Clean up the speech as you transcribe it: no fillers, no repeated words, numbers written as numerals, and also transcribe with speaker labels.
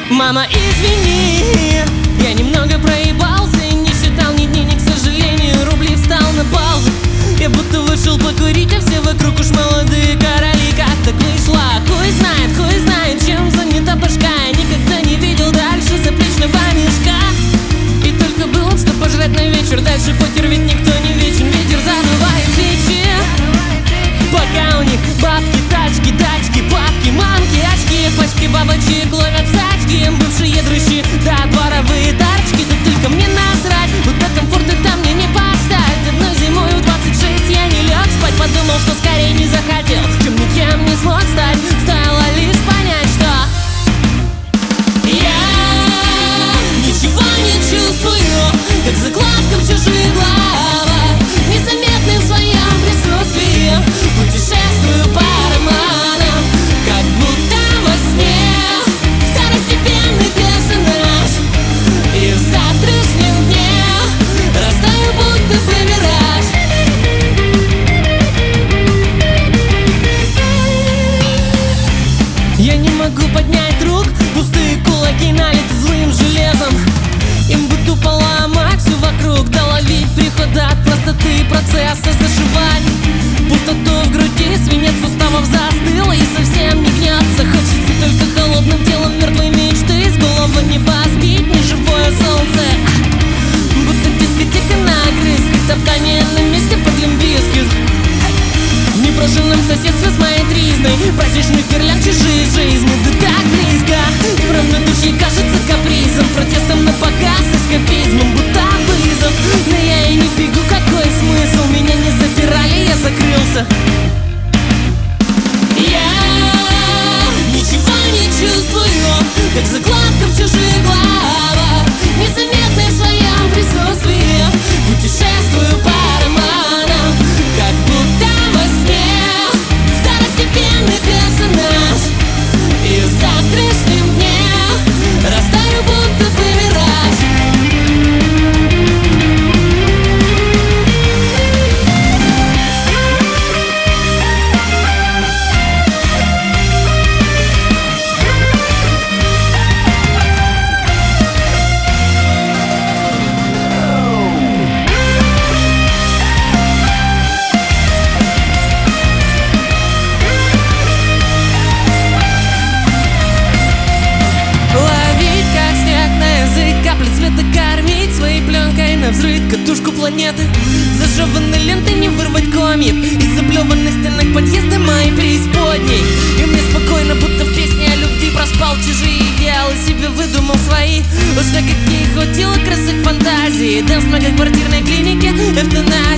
Speaker 1: Мама, извини, я немного проебался и не считал ни дней, ни, к сожалению, рубли встал на паузу. Я будто вышел покурить, а все вокруг уж молодые короли. Как так вышло? Хуй знает, чем занята башка. Я никогда не видел дальше заплечного мешка. И только был он, что пожрать на вечер. Дальше покер, ведь никто не вечен. Ветер задувает свечи, пока у них бабки, тачки, дачки, папки, мамки, очки, пачки бабочек ловят сачки. Им бывшие дрыщи, да, дворовые тачки. Да только мне насрать, будто комфорт и там мне не поставить. Одной зимой в 26 я не лег спать. Подумал, что скорее не захотел, чем никем не смог стать. Стоило лишь понять, что я ничего не чувствую, как закладка в чужих главах. Незаметный в своем присутствии путешествую по романам, как будто во сне. Второстепенный персонаж, и в завтрашнем дне растаю, будто бы мираж. Я не могу поднять рук, пустые кулаки налиты злым железом. Им бы тупо ломать все вокруг, да ловить прихода от простоты процесса зашивать. Пустоту в груди, свинец суставов застыл и совсем не гнется. Хочется только холодным телом мертвой мечты с головы неба сбить неживое солнце. Будто дискотека на огрызках, топтание на месте под лимбискет. В непрошенном соседстве с моей тризной, праздничных гирлянд чужие жизни, да так близко. И в равнодушии кажется капризом, протестом на показ, эскапизмом, будто вызов. Но я и не бегу, какой смысл? Меня не запирали, я закрылся. Я ничего не чувствую, как закладка в чужих главах. Незаметный в своем присутствии путешествую по романам, как будто во сне. Второстепенный персонаж, и в завтрашнем дне растаю, будто бы мираж. Кормить своей пленкой на взрыв катушку планеты. Зажеванной лентой не вырвать комьев из заплеванных стенок подъезда моей преисподней. И мне спокойно, будто в песне о любви проспал чужие идеалы, себе выдумал свои. Уж на какие хватило красок фантазии. Дэнс в многоквартирной клинике, эвтаназия.